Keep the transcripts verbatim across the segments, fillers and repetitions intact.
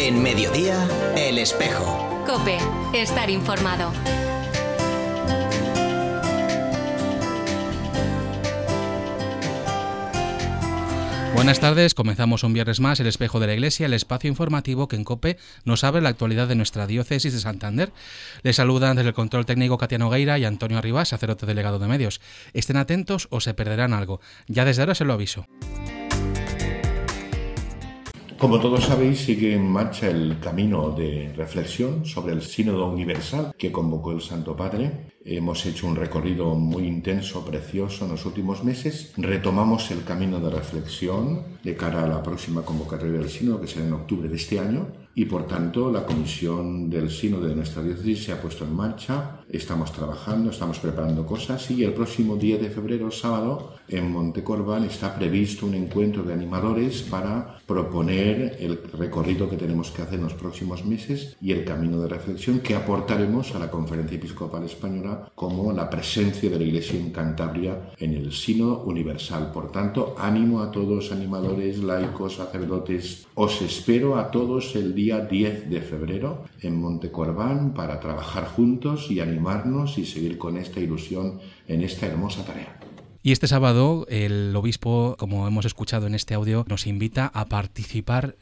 En Mediodía, El Espejo. COPE. Estar informado. Buenas tardes, comenzamos un viernes más El Espejo de la Iglesia, el espacio informativo que en COPE nos abre la actualidad de nuestra diócesis de Santander. Les saludan desde el control técnico Katia Nogueira y Antonio Arribas, sacerdote delegado de medios. Estén atentos o se perderán algo. Ya desde ahora se lo aviso. Como todos sabéis, sigue en marcha el camino de reflexión sobre el Sínodo Universal que convocó el Santo Padre. Hemos hecho un recorrido muy intenso, precioso en los últimos meses. Retomamos el camino de reflexión de cara a la próxima convocatoria del Sínodo, que será en octubre de este año. Y por tanto, la comisión del Sínodo de nuestra diócesis se ha puesto en marcha. Estamos trabajando, estamos preparando cosas y el próximo día de febrero, sábado, en Montecorbán está previsto un encuentro de animadores para proponer el recorrido que tenemos que hacer en los próximos meses y el camino de reflexión que aportaremos a la Conferencia Episcopal Española como la presencia de la Iglesia en Cantabria en el Sínodo Universal. Por tanto, ánimo a todos, animadores, laicos, sacerdotes. Os espero a todos el día diez de febrero en Montecorbán para trabajar juntos y animarnos y seguir con esta ilusión en esta hermosa tarea. Y este sábado el obispo, como hemos escuchado en este audio, nos invita a participar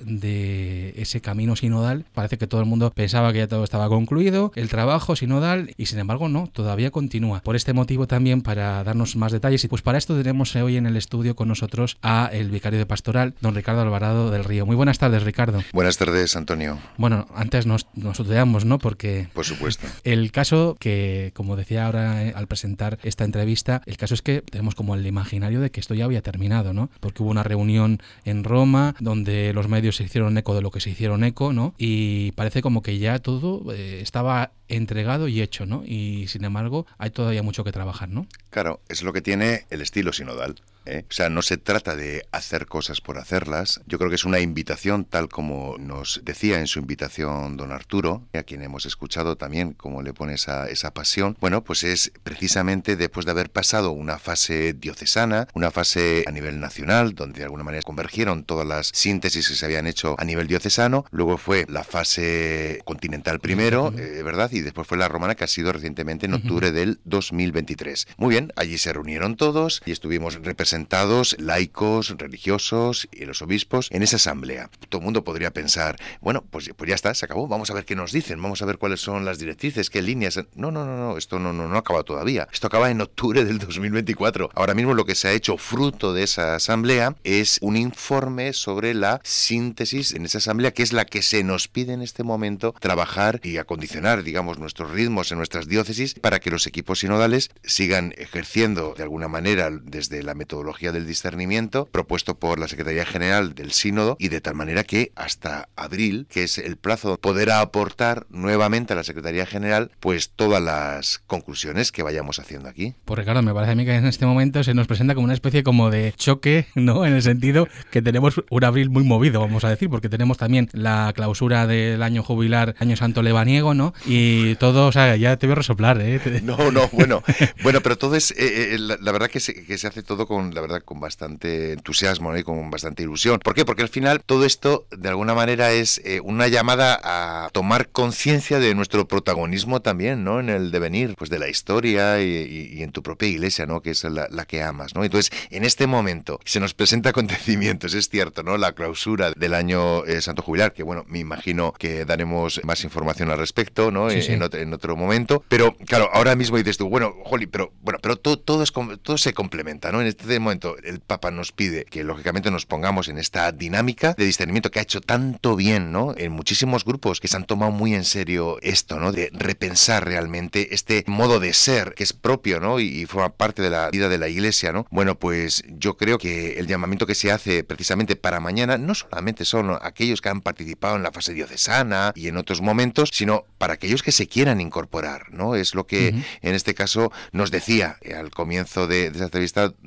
de ese camino sinodal. Parece que todo el mundo pensaba que ya todo estaba concluido, el trabajo sinodal, y sin embargo no, todavía continúa. Por este motivo también, para darnos más detalles, y pues para esto tenemos hoy en el estudio con nosotros a el vicario de pastoral, don Ricardo Alvarado del Río. Muy buenas tardes, Ricardo. Buenas tardes, Antonio. Bueno, antes nos, nos tuteamos, ¿no? Porque... Por supuesto. El caso que, como decía ahora eh, al presentar esta entrevista, el caso es que tenemos como el imaginario de que esto ya había terminado, ¿no? Porque hubo una reunión en Roma donde los medios se hicieron eco de lo que se hicieron eco, ¿no? Y parece como que ya todo eh, estaba entregado y hecho, ¿no? Y sin embargo hay todavía mucho que trabajar, ¿no? Claro, es lo que tiene el estilo sinodal. ¿Eh? O sea, no se trata de hacer cosas por hacerlas. Yo creo que es una invitación, tal como nos decía en su invitación don Arturo, a quien hemos escuchado también cómo le pone esa, esa pasión. Bueno, pues es precisamente después de haber pasado una fase diocesana, una fase a nivel nacional, donde de alguna manera convergieron todas las síntesis que se habían hecho a nivel diocesano. Luego fue la fase continental primero, eh, ¿verdad? Y después fue la romana, que ha sido recientemente en octubre uh-huh. del dos mil veintitrés. Muy bien, allí se reunieron todos y estuvimos representados Presentados, laicos, religiosos y los obispos en esa asamblea. Todo el mundo podría pensar, bueno, pues, pues ya está, se acabó, vamos a ver qué nos dicen, vamos a ver cuáles son las directrices, qué líneas. No, no, no, no, esto no, no, no acaba todavía. Esto acaba en octubre del dos mil veinticuatro. Ahora mismo lo que se ha hecho fruto de esa asamblea es un informe sobre la síntesis en esa asamblea, que es la que se nos pide en este momento trabajar y acondicionar, digamos, nuestros ritmos en nuestras diócesis para que los equipos sinodales sigan ejerciendo de alguna manera desde la metodología del discernimiento propuesto por la Secretaría General del Sínodo, y de tal manera que hasta abril, que es el plazo, poderá aportar nuevamente a la Secretaría General pues todas las conclusiones que vayamos haciendo aquí. Pues Ricardo, me parece a mí que en este momento se nos presenta como una especie como de choque, ¿no? En el sentido que tenemos un abril muy movido, vamos a decir, porque tenemos también la clausura del año jubilar, año santo lebaniego, ¿no? Y todo, o sea, ya te veo resoplar, ¿eh? No, no, bueno, bueno, pero todo es, eh, eh, la, la verdad que se, que se hace todo con la verdad con bastante entusiasmo, ¿no? Y con bastante ilusión. ¿Por qué? Porque al final todo esto de alguna manera es eh, una llamada a tomar conciencia de nuestro protagonismo también, ¿no? En el devenir pues de la historia y, y, y en tu propia iglesia, ¿no? Que es la, la que amas, ¿no? Entonces, en este momento se nos presenta acontecimientos, es cierto, ¿no? La clausura del año eh, santo jubilar, que bueno, me imagino que daremos más información al respecto, ¿no? Sí, en, sí. En, otro, en otro momento. Pero claro, ahora mismo dices tú, bueno, Joli, pero bueno, pero todo, todo es todo se complementa, ¿no? En este momento el Papa nos pide que lógicamente nos pongamos en esta dinámica de discernimiento que ha hecho tanto bien, ¿no? En muchísimos grupos que se han tomado muy en serio esto, ¿no? De repensar realmente este modo de ser que es propio, ¿no? Y, y forma parte de la vida de la Iglesia, ¿no? Bueno, pues yo creo que el llamamiento que se hace precisamente para mañana no solamente son aquellos que han participado en la fase diocesana y en otros momentos, sino para aquellos que se quieran incorporar, ¿no? Es lo que uh-huh. en este caso nos decía al comienzo de, de esta entrevista don Arturo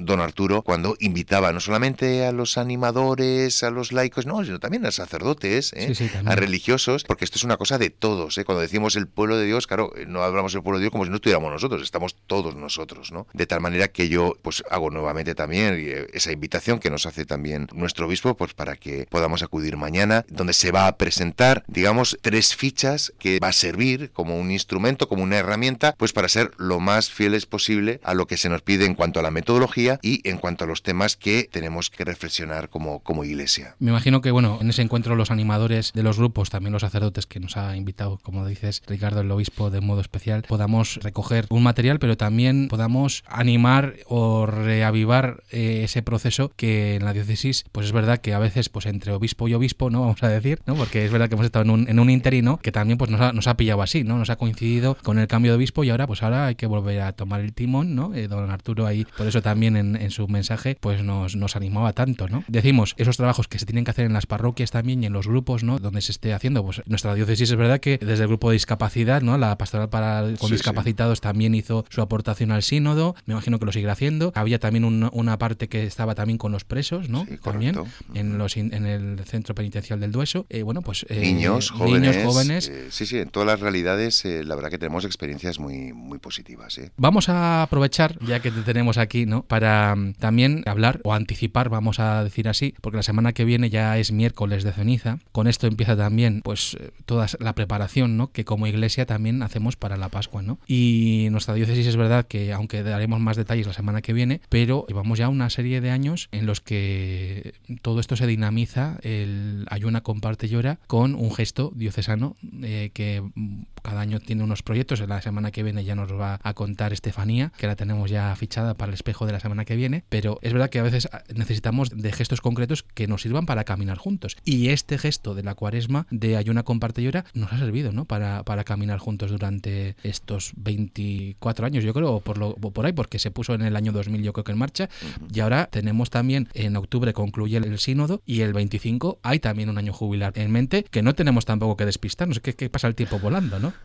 Arturo cuando invitaba no solamente a los animadores, a los laicos, no, sino también a sacerdotes, ¿eh? sí, sí, a religiosos, porque esto es una cosa de todos, ¿eh? Cuando decimos el pueblo de Dios, claro, no hablamos del pueblo de Dios como si no estuviéramos nosotros, estamos todos nosotros, ¿no? De tal manera que yo pues hago nuevamente también esa invitación que nos hace también nuestro obispo, pues para que podamos acudir mañana, donde se va a presentar, digamos, tres fichas que va a servir como un instrumento, como una herramienta, pues para ser lo más fieles posible a lo que se nos pide en cuanto a la metodología y en cuanto a los temas que tenemos que reflexionar como, como iglesia. Me imagino que, bueno, en ese encuentro los animadores de los grupos, también los sacerdotes que nos ha invitado, como dices, Ricardo, el obispo, de modo especial, podamos recoger un material, pero también podamos animar o reavivar eh, ese proceso que en la diócesis, pues es verdad que a veces, pues entre obispo y obispo, ¿no? Vamos a decir, ¿no? Porque es verdad que hemos estado en un, en un interino que también pues nos ha, nos ha pillado así, ¿no? Nos ha coincidido con el cambio de obispo y ahora, pues ahora hay que volver a tomar el timón, ¿no? Eh, don Arturo ahí, por eso también en, en su mensaje, pues nos, nos animaba tanto, ¿no? Decimos, esos trabajos que se tienen que hacer en las parroquias también y en los grupos, ¿no? Donde se esté haciendo, pues nuestra diócesis es verdad que desde el grupo de discapacidad, ¿no? La pastoral para con sí, discapacitados sí. también hizo su aportación al sínodo, me imagino que lo seguirá haciendo. Había también un, una parte que estaba también con los presos, ¿no? Sí, también en los en el centro penitencial del Dueso. Eh, bueno, pues eh, niños, jóvenes, niños, jóvenes. Eh, sí, sí, en todas las realidades, eh, la verdad que tenemos experiencias muy, muy positivas. ¿eh? Vamos a aprovechar, ya que te tenemos aquí, ¿no? Para um, también hablar o anticipar, vamos a decir así, porque la semana que viene ya es miércoles de ceniza. Con esto empieza también, pues, toda la preparación, ¿no? Que como iglesia también hacemos para la Pascua, ¿no? Y nuestra diócesis es verdad que, aunque daremos más detalles la semana que viene, pero llevamos ya una serie de años en los que todo esto se dinamiza, el Ayuna, Comparte, Llora, con un gesto diocesano eh, que cada año tiene unos proyectos. La semana que viene ya nos va a contar Estefanía, que la tenemos ya fichada para el espejo de la semana que viene, pero es verdad que a veces necesitamos de gestos concretos que nos sirvan para caminar juntos. Y este gesto de la Cuaresma, de Ayuna, Comparte, Llora, nos ha servido, ¿no? Para, para caminar juntos durante estos veinticuatro años, yo creo, por, lo, por ahí, porque se puso en el año dos mil, yo creo que en marcha, y ahora tenemos también, en octubre concluye el, el sínodo, y el veinticinco hay también un año jubilar en mente, que no tenemos tampoco que despistarnos, que, que pasa el tiempo volando, ¿no?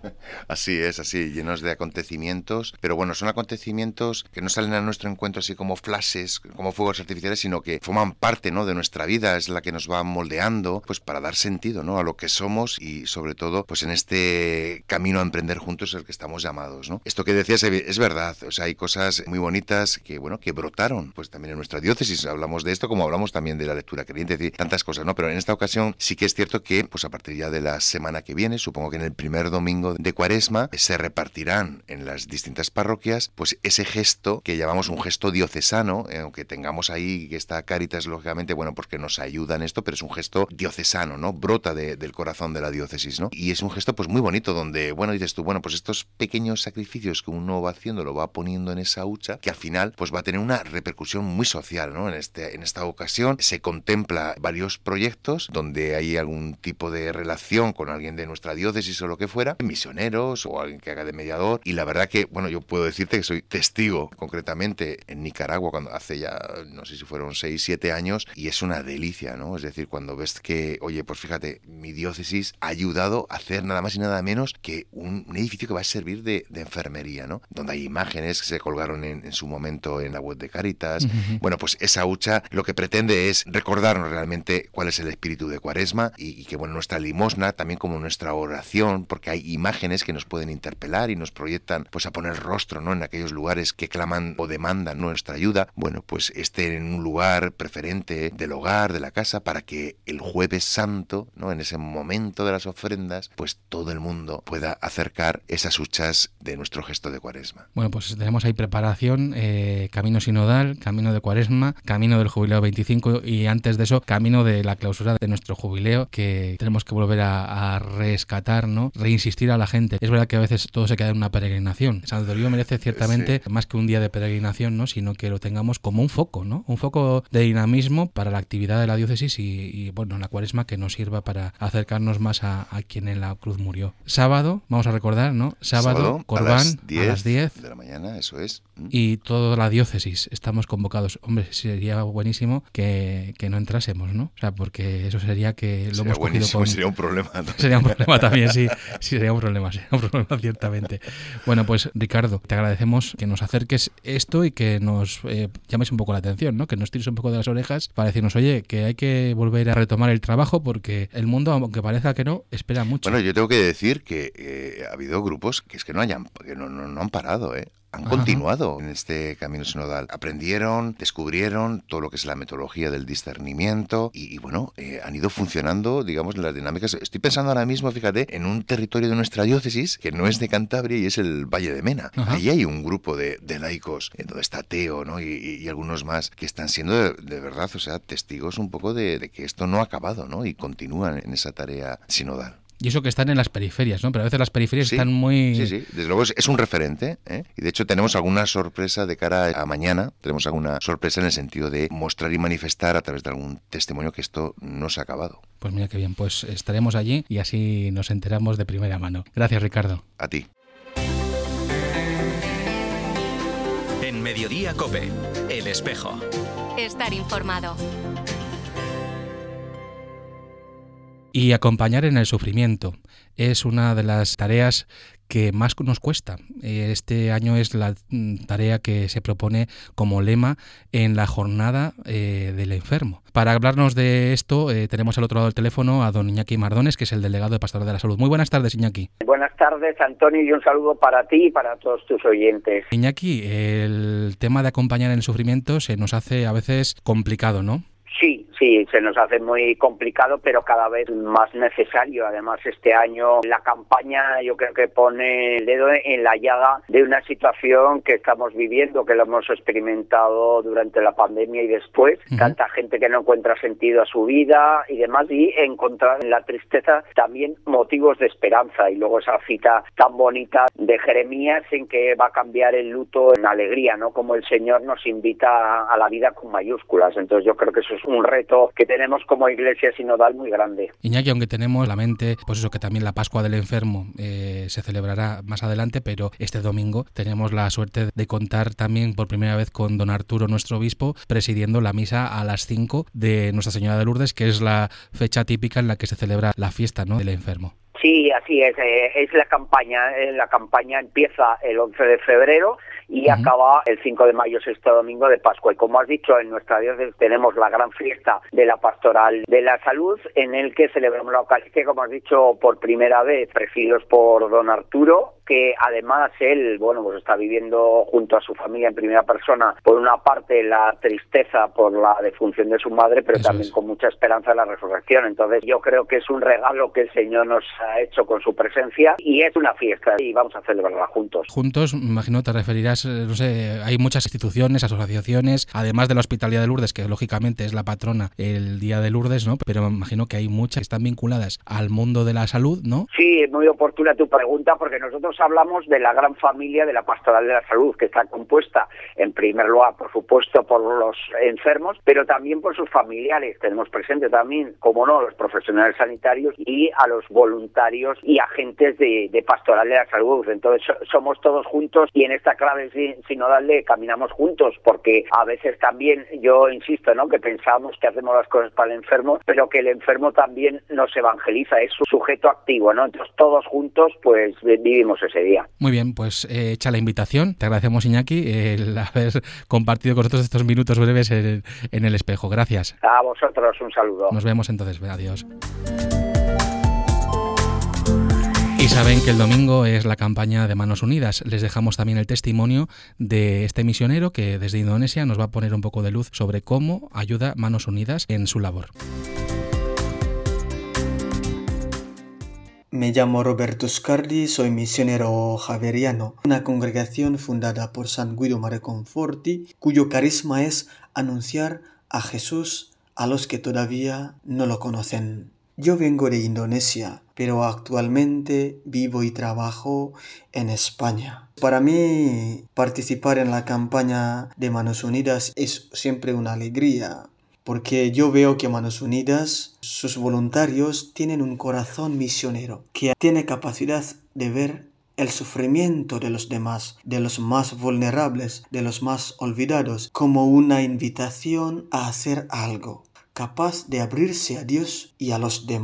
Así es, así, llenos de acontecimientos, pero bueno, son acontecimientos que no salen a nuestro encuentro así como flashes, como fuegos artificiales, sino que forman parte, ¿no? de nuestra vida, es la que nos va moldeando, pues para dar sentido, ¿no? a lo que somos y sobre todo, pues en este camino a emprender juntos el que estamos llamados, ¿no? Esto que decías es verdad, o sea, hay cosas muy bonitas que, bueno, que brotaron, pues también en nuestra diócesis, hablamos de esto como hablamos también de la lectura creyente, es decir, tantas cosas, ¿no? Pero en esta ocasión sí que es cierto que, pues a partir ya de la semana que viene, supongo que en el primer domingo de Cuaresma, se repartirán en las distintas parroquias, pues ese gesto que llamamos un gesto diocesano, eh, aunque tengamos ahí que está Cáritas, lógicamente, bueno, porque nos ayuda en esto, pero es un gesto diocesano, ¿no? Brota de, del corazón de la diócesis, ¿no? Y es un gesto, pues muy bonito, donde, bueno, dices tú, bueno, pues estos pequeños sacrificios que uno va haciendo, lo va poniendo en esa hucha, que al final, pues va a tener una repercusión muy social, ¿no? En, este, en esta ocasión se contempla varios proyectos donde hay algún tipo de relación con alguien de nuestra diócesis o lo que fuera, misioneros o alguien que haga de mediador, y la verdad que, bueno, yo puedo decirte que soy testigo, concretamente en Nicaragua, cuando hace ya, no sé si fueron seis, siete años, y es una delicia, ¿no? Es decir, cuando ves que, oye, pues fíjate, mi diócesis ha ayudado a hacer nada más y nada menos que un, un edificio que va a servir de, de enfermería, ¿no? Donde hay imágenes que se colgaron en, en su momento en la web de Cáritas. Uh-huh. Bueno, pues esa hucha lo que pretende es recordarnos realmente cuál es el espíritu de Cuaresma y, y que, bueno, nuestra limosna, también como nuestra oración, porque hay imágenes que nos pueden interpelar y nos proyectan, pues a poner rostro, ¿no? En aquellos lugares que claman o demandan nuestra ayuda, bueno, pues esté en un lugar preferente del hogar, de la casa, para que el Jueves Santo, ¿no? En ese momento de las ofrendas, pues todo el mundo pueda acercar esas huchas de nuestro gesto de Cuaresma. Bueno, pues tenemos ahí preparación, eh, camino sinodal, camino de Cuaresma, camino del jubileo veinticinco y antes de eso, camino de la clausura de nuestro jubileo, que tenemos que volver a, a rescatar, ¿no? Reinsistir a la gente. Es verdad que a veces todo se queda en una peregrinación. San Toribio merece ciertamente sí. más que un día de peregrinación, ¿no? Sino que lo tengamos como un foco, ¿no? Un foco de dinamismo para la actividad de la diócesis y, y bueno, la Cuaresma que nos sirva para acercarnos más a, a quien en la cruz murió. Sábado, vamos a recordar, ¿no? Sábado, Sábado Corbán, a las, diez a las diez de la mañana, eso es. Y toda la diócesis estamos convocados. Hombre, sería buenísimo que, que no entrásemos, ¿no? O sea, porque eso sería que lo sería hemos cogido con... Sería un problema, ¿no? Sería un problema también, sí. Sí, sería un problema, sería un problema ciertamente. Bueno, pues Ricardo, te agradecemos que nos acerques esto y que nos nos eh, llaméis un poco la atención, ¿no? Que nos tiréis un poco de las orejas para decirnos, oye, que hay que volver a retomar el trabajo porque el mundo, aunque parezca que no, espera mucho. Bueno, yo tengo que decir que eh, ha habido grupos que es que no hayan, que no, no, no han parado, ¿eh? Han Ajá. continuado en este camino sinodal. Aprendieron, descubrieron todo lo que es la metodología del discernimiento y, y bueno, eh, han ido funcionando, digamos, en las dinámicas. Estoy pensando ahora mismo, fíjate, en un territorio de nuestra diócesis que no es de Cantabria y es el Valle de Mena. Ajá. Ahí hay un grupo de, de laicos, en donde está Teo, ¿no? Y, y, y algunos más que están siendo de, de verdad, o sea, testigos un poco de, de que esto no ha acabado, ¿no? Y continúan en esa tarea sinodal. Y eso que están en las periferias, ¿no? Pero a veces las periferias Sí, están muy... Sí, sí, desde luego es, es un referente, ¿eh? Y de hecho tenemos alguna sorpresa de cara a mañana, tenemos alguna sorpresa en el sentido de mostrar y manifestar a través de algún testimonio que esto no se ha acabado. Pues mira qué bien, pues estaremos allí y así nos enteramos de primera mano. Gracias, Ricardo. A ti. En Mediodía COPE, El Espejo. Estar informado. Y acompañar en el sufrimiento es una de las tareas que más nos cuesta. Este año es la tarea que se propone como lema en la jornada eh, del enfermo. Para hablarnos de esto eh, tenemos al otro lado del teléfono a don Iñaki Mardones, que es el delegado de Pastoral de la Salud. Muy buenas tardes, Iñaki. Buenas tardes, Antonio, y un saludo para ti y para todos tus oyentes. Iñaki, el tema de acompañar en el sufrimiento se nos hace a veces complicado, ¿no? Sí, sí, se nos hace muy complicado, pero cada vez más necesario. Además, este año la campaña yo creo que pone el dedo en la llaga de una situación que estamos viviendo, que lo hemos experimentado durante la pandemia y después. Uh-huh. Tanta gente que no encuentra sentido a su vida y demás, y encontrar en la tristeza también motivos de esperanza. Y luego esa cita tan bonita de Jeremías en que va a cambiar el luto en alegría, ¿no? Como el Señor nos invita a la vida con mayúsculas. Entonces yo creo que eso es un reto que tenemos como iglesia sinodal muy grande. Iñaki, aunque tenemos la mente, pues eso, que también la Pascua del Enfermo eh, se celebrará más adelante, pero este domingo tenemos la suerte de contar también por primera vez con don Arturo, nuestro obispo, presidiendo la misa a las cinco de Nuestra Señora de Lourdes, que es la fecha típica en la que se celebra la fiesta, ¿no?, del enfermo. Sí, así es. Eh, es la campaña. Eh, la campaña empieza el once de febrero y uh-huh. acaba el cinco de mayo, sexto domingo de Pascua. Y como has dicho, en nuestra diócesis tenemos la gran fiesta de la Pastoral de la Salud, en el que celebramos la Eucaristía, como has dicho, por primera vez, presididos por don Arturo, que además él, bueno, pues está viviendo junto a su familia en primera persona, por una parte la tristeza por la defunción de su madre, pero Eso también es. con mucha esperanza en la resurrección. Entonces yo creo que es un regalo que el Señor nos ha hecho con su presencia y es una fiesta y vamos a celebrarla juntos. Juntos, me imagino, te referirás, no sé, hay muchas instituciones, asociaciones, además de la Hospitalidad de Lourdes, que lógicamente es la patrona el día de Lourdes, ¿no? Pero me imagino que hay muchas que están vinculadas al mundo de la salud, ¿no? Sí, es muy oportuna tu pregunta, porque nosotros hablamos de la gran familia de la Pastoral de la Salud, que está compuesta en primer lugar, por supuesto, por los enfermos, pero también por sus familiares. Tenemos presente también, como no, los profesionales sanitarios y a los voluntarios y agentes de, de Pastoral de la Salud. Entonces so, somos todos juntos y en esta clave sinodal de caminamos juntos, porque a veces también, yo insisto, ¿no?, que pensamos que hacemos las cosas para el enfermo, pero que el enfermo también nos evangeliza, es su sujeto activo, ¿no? Entonces todos juntos pues vivimos ese día. Muy bien, pues eh, hecha la invitación. Te agradecemos, Iñaki, el haber compartido con nosotros estos minutos breves en, en El Espejo. Gracias. A vosotros un saludo. Nos vemos entonces. Adiós. Y saben que el domingo es la campaña de Manos Unidas. Les dejamos también el testimonio de este misionero que desde Indonesia nos va a poner un poco de luz sobre cómo ayuda Manos Unidas en su labor. Me llamo Roberto Scardi, soy misionero javeriano, una congregación fundada por San Guido Mareconforti, cuyo carisma es anunciar a Jesús a los que todavía no lo conocen. Yo vengo de Indonesia, pero actualmente vivo y trabajo en España. Para mí, participar en la campaña de Manos Unidas es siempre una alegría, porque yo veo que Manos Unidas, sus voluntarios tienen un corazón misionero, que tiene capacidad de ver el sufrimiento de los demás, de los más vulnerables, de los más olvidados, como una invitación a hacer algo, capaz de abrirse a Dios y a los demás.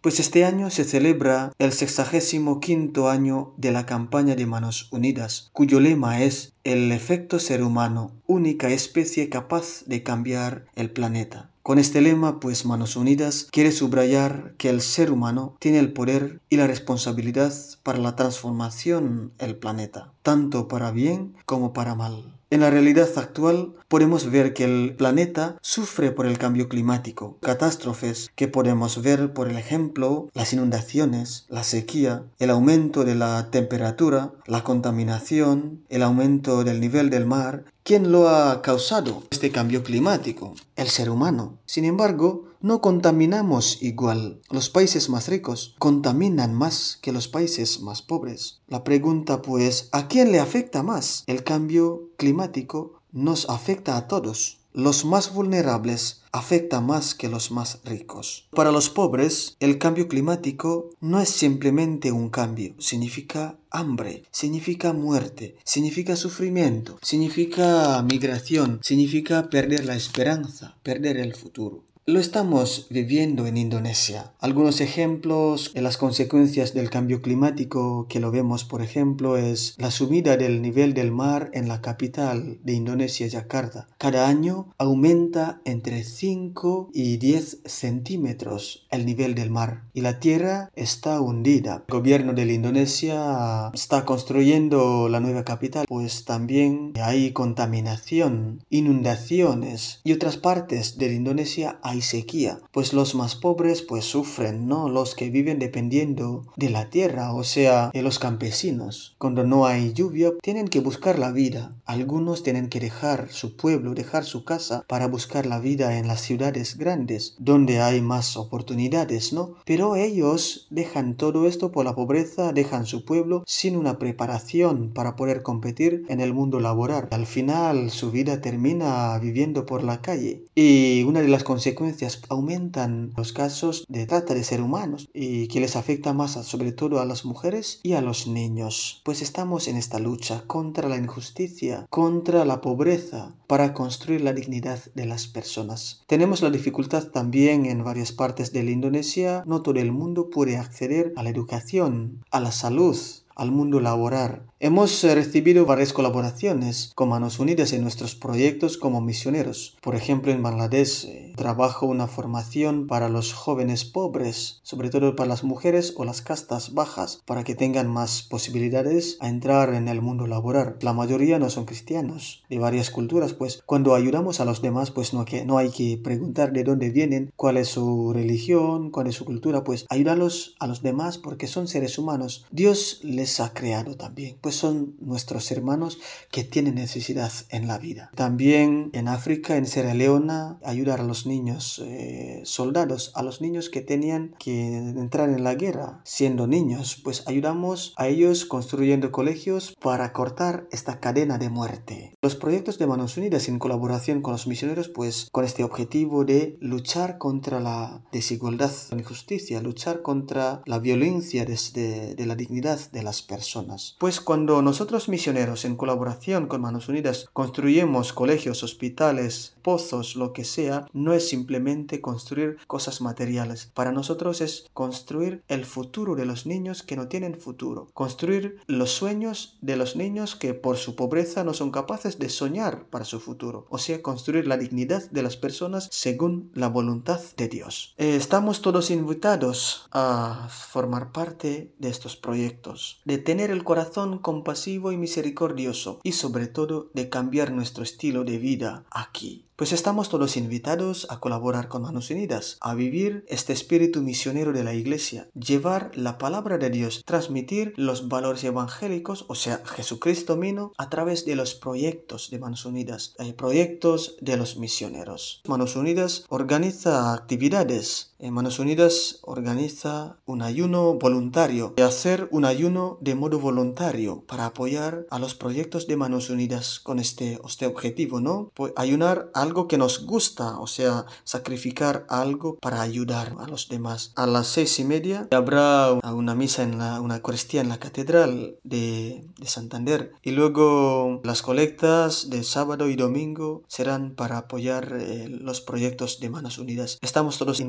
Pues este año se celebra el sexagésimo quinto año de la campaña de Manos Unidas, cuyo lema es el efecto ser humano, única especie capaz de cambiar el planeta. Con este lema, pues Manos Unidas quiere subrayar que el ser humano tiene el poder y la responsabilidad para la transformación del planeta, tanto para bien como para mal. En la realidad actual podemos ver que el planeta sufre por el cambio climático, catástrofes que podemos ver, por ejemplo, las inundaciones, la sequía, el aumento de la temperatura, la contaminación, el aumento del nivel del mar. ¿Quién lo ha causado este cambio climático? El ser humano. Sin embargo, no contaminamos igual. Los países más ricos contaminan más que los países más pobres. La pregunta pues, ¿a quién le afecta más? El cambio climático nos afecta a todos. Los más vulnerables afecta más que los más ricos. Para los pobres, el cambio climático no es simplemente un cambio, significa hambre, significa muerte, significa sufrimiento, significa migración, significa perder la esperanza, perder el futuro. Lo estamos viviendo en Indonesia. Algunos ejemplos de las consecuencias del cambio climático que lo vemos, por ejemplo, es la subida del nivel del mar en la capital de Indonesia, Yakarta. Cada año aumenta entre cinco y diez centímetros el nivel del mar y la tierra está hundida. El gobierno de la Indonesia está construyendo la nueva capital, pues también hay contaminación, inundaciones y otras partes de la Indonesia hay sequía, pues los más pobres pues sufren, ¿no? Los que viven dependiendo de la tierra, o sea, de los campesinos. Cuando no hay lluvia, tienen que buscar la vida. Algunos tienen que dejar su pueblo, dejar su casa para buscar la vida en las ciudades grandes, donde hay más oportunidades, ¿no? Pero ellos dejan todo esto por la pobreza, dejan su pueblo sin una preparación para poder competir en el mundo laboral. Al final, su vida termina viviendo por la calle. Y una de las consecuencias aumentan los casos de trata de seres humanos y que les afecta más a, sobre todo a las mujeres y a los niños. Pues estamos en esta lucha contra la injusticia, contra la pobreza, para construir la dignidad de las personas. Tenemos la dificultad también en varias partes de la Indonesia. No todo el mundo puede acceder a la educación, a la salud, al mundo laboral. Hemos recibido varias colaboraciones con Manos Unidas en nuestros proyectos como misioneros. Por ejemplo, en Bangladesh eh, trabajo una formación para los jóvenes pobres, sobre todo para las mujeres o las castas bajas, para que tengan más posibilidades a entrar en el mundo laboral. La mayoría no son cristianos, de varias culturas, pues cuando ayudamos a los demás, pues no, que, no hay que preguntar de dónde vienen, cuál es su religión, cuál es su cultura, pues ayúdalos a los demás porque son seres humanos. Dios les ha creado también, pues son nuestros hermanos que tienen necesidad en la vida. También en África, en Sierra Leona, ayudar a los niños eh, soldados, a los niños que tenían que entrar en la guerra siendo niños, pues ayudamos a ellos construyendo colegios para cortar esta cadena de muerte. Los proyectos de Manos Unidas en colaboración con los misioneros, pues con este objetivo de luchar contra la desigualdad, la injusticia, luchar contra la violencia desde de la dignidad de las personas. Pues cuando nosotros misioneros en colaboración con Manos Unidas construyemos colegios, hospitales, pozos, lo que sea, no es simplemente construir cosas materiales. Para nosotros es construir el futuro de los niños que no tienen futuro. Construir los sueños de los niños que por su pobreza no son capaces de soñar para su futuro. O sea, construir la dignidad de las personas según la voluntad de Dios. Eh, estamos todos invitados a formar parte de estos proyectos, de tener el corazón compasivo y misericordioso y sobre todo de cambiar nuestro estilo de vida aquí. Pues estamos todos invitados a colaborar con Manos Unidas, a vivir este espíritu misionero de la Iglesia, llevar la palabra de Dios, transmitir los valores evangélicos, o sea, Jesucristo mismo, a través de los proyectos de Manos Unidas, eh, proyectos de los misioneros. Manos Unidas organiza actividades. Eh, Manos Unidas organiza un ayuno voluntario, de hacer un ayuno de modo voluntario para apoyar a los proyectos de Manos Unidas con este, este objetivo, ¿no? Pues ayunar algo que nos gusta, o sea, sacrificar algo para ayudar a los demás. A las seis y media habrá una misa en la, una Eucaristía en la Catedral de, de Santander y luego las colectas de sábado y domingo serán para apoyar eh, los proyectos de Manos Unidas. Estamos todos invitados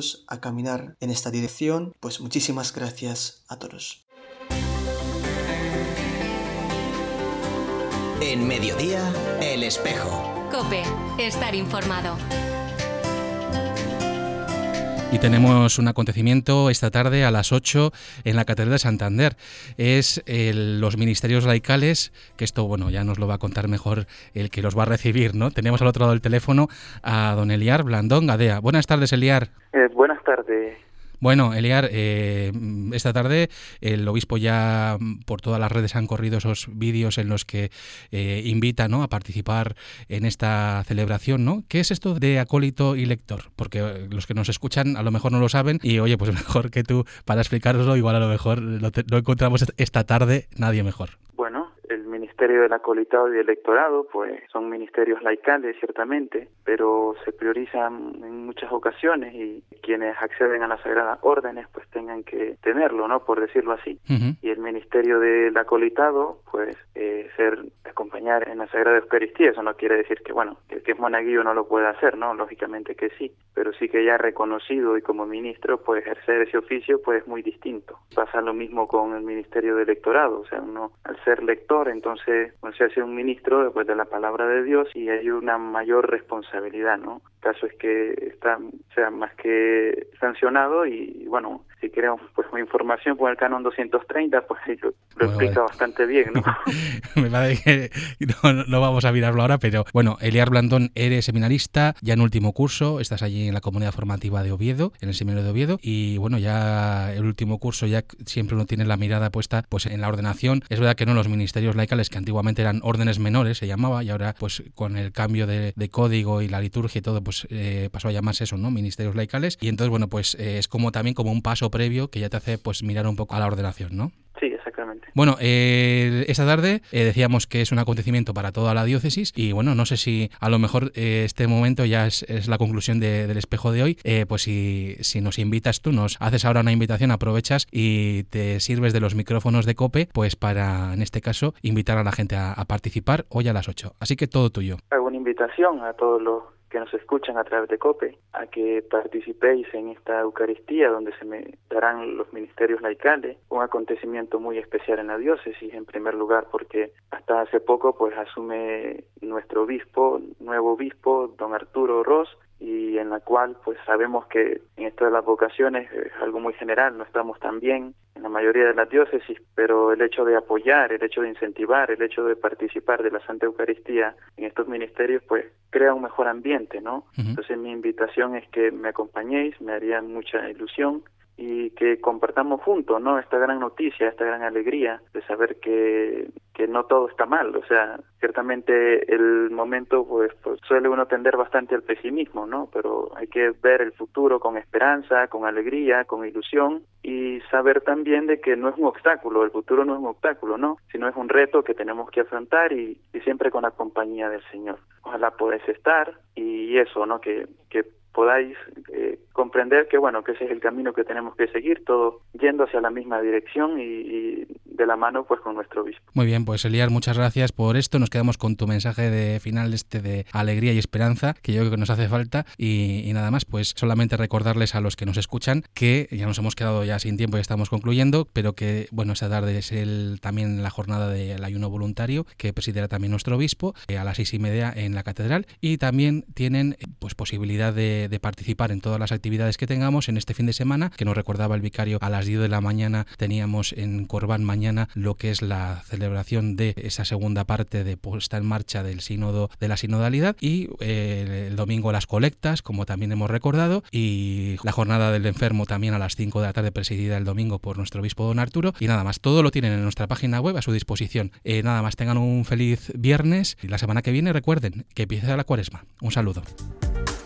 juntos a caminar en esta dirección. Pues muchísimas gracias a todos. En Mediodía, El Espejo. COPE, estar informado. Y tenemos un acontecimiento esta tarde a las ocho en la Catedral de Santander. Es el, los ministerios laicales, que esto, bueno, ya nos lo va a contar mejor el que los va a recibir, ¿no? Tenemos al otro lado del teléfono a don Eliar Blandón Gadea. Buenas tardes, Eliar. Eh, buenas tardes. Bueno, Eliar, eh, esta tarde el obispo ya por todas las redes han corrido esos vídeos en los que eh, invita, ¿no?, a participar en esta celebración, ¿no? ¿Qué es esto de acólito y lector? Porque los que nos escuchan a lo mejor no lo saben y, oye, pues mejor que tú para explicároslo, igual a lo mejor lo, te, lo encontramos esta tarde nadie mejor. Bueno, el Ministerio del Acolitado y del Lectorado, pues son ministerios laicales, ciertamente, pero se priorizan en muchas ocasiones y quienes acceden a las sagradas órdenes, pues tengan que tenerlo, ¿no?, por decirlo así. Uh-huh. Y el Ministerio del Acolitado, pues eh, ser acompañar en la Sagrada Eucaristía, eso no quiere decir que, bueno, que el que es monaguillo no lo pueda hacer, ¿no? Lógicamente que sí, pero sí que ya reconocido y como ministro, pues ejercer ese oficio, pues es muy distinto. Pasa lo mismo con el Ministerio del Lectorado, o sea, uno al ser lector, entonces uno se hace un ministro después de la palabra de Dios y hay una mayor responsabilidad, ¿no? El caso es que está, sea, más que sancionado y, bueno, si queremos pues más información con el canon doscientos treinta, pues lo, lo bueno, explica vale. bastante bien, ¿no? Me parece que no, no vamos a mirarlo ahora, pero bueno, Eliar Blandón, eres seminarista, ya en último curso, estás allí en la comunidad formativa de Oviedo, en el seminario de Oviedo, y bueno, ya el último curso ya siempre uno tiene la mirada puesta pues en la ordenación. Es verdad que no los ministerios laicales, que antiguamente eran órdenes menores, se llamaba, y ahora pues con el cambio de, de código y la liturgia y todo, pues eh, pasó a llamarse eso, ¿no?, ministerios laicales, y entonces bueno, pues eh, es como también como un paso previo que ya te hace pues mirar un poco a la ordenación, ¿no? Sí, exactamente. Bueno, eh, esta tarde eh, decíamos que es un acontecimiento para toda la diócesis y bueno, no sé si a lo mejor eh, este momento ya es, es la conclusión de, del espejo de hoy, eh, pues si, si nos invitas tú, nos haces ahora una invitación, aprovechas y te sirves de los micrófonos de COPE, pues para, en este caso, invitar a la gente a, a participar hoy a las ocho. Así que todo tuyo. Hago una invitación a todos los que nos escuchan a través de COPE, a que participéis en esta Eucaristía donde se me darán los ministerios laicales, un acontecimiento muy especial en la diócesis, en primer lugar porque hasta hace poco pues asume nuestro obispo, nuevo obispo, don Arturo Ros, y en la cual pues sabemos que en esto de las vocaciones es algo muy general, no estamos tan bien en la mayoría de las diócesis, pero el hecho de apoyar, el hecho de incentivar, el hecho de participar de la Santa Eucaristía en estos ministerios pues crea un mejor ambiente, ¿no? Uh-huh. Entonces mi invitación es que me acompañéis, me haría mucha ilusión y que compartamos juntos, ¿no?, esta gran noticia, esta gran alegría de saber que, que no todo está mal. O sea, ciertamente el momento pues, pues suele uno tender bastante al pesimismo, ¿no? Pero hay que ver el futuro con esperanza, con alegría, con ilusión y saber también de que no es un obstáculo, el futuro no es un obstáculo, ¿no?, sino es un reto que tenemos que afrontar y, y siempre con la compañía del Señor. Ojalá podáis estar y eso, ¿no?, que, que podáis eh, comprender que bueno que ese es el camino que tenemos que seguir, todos yendo hacia la misma dirección y, y de la mano pues con nuestro obispo. Muy bien, pues Eliar, muchas gracias por esto. Nos quedamos con tu mensaje de final este de alegría y esperanza, que yo creo que nos hace falta y, y nada más, pues solamente recordarles a los que nos escuchan que ya nos hemos quedado ya sin tiempo y estamos concluyendo, pero que bueno, esta tarde es el, también la jornada del ayuno voluntario que presidirá también nuestro obispo eh, a las seis y media en la catedral y también tienen pues posibilidad de de participar en todas las actividades que tengamos en este fin de semana, que nos recordaba el vicario a las diez de la mañana teníamos en Corbán mañana lo que es la celebración de esa segunda parte de puesta en marcha del sínodo de la sinodalidad y eh, el domingo las colectas, como también hemos recordado, y la jornada del enfermo también a las cinco de la tarde presidida el domingo por nuestro obispo don Arturo y nada más, todo lo tienen en nuestra página web a su disposición. Eh, nada más, tengan un feliz viernes y la semana que viene recuerden que empieza la cuaresma. Un saludo.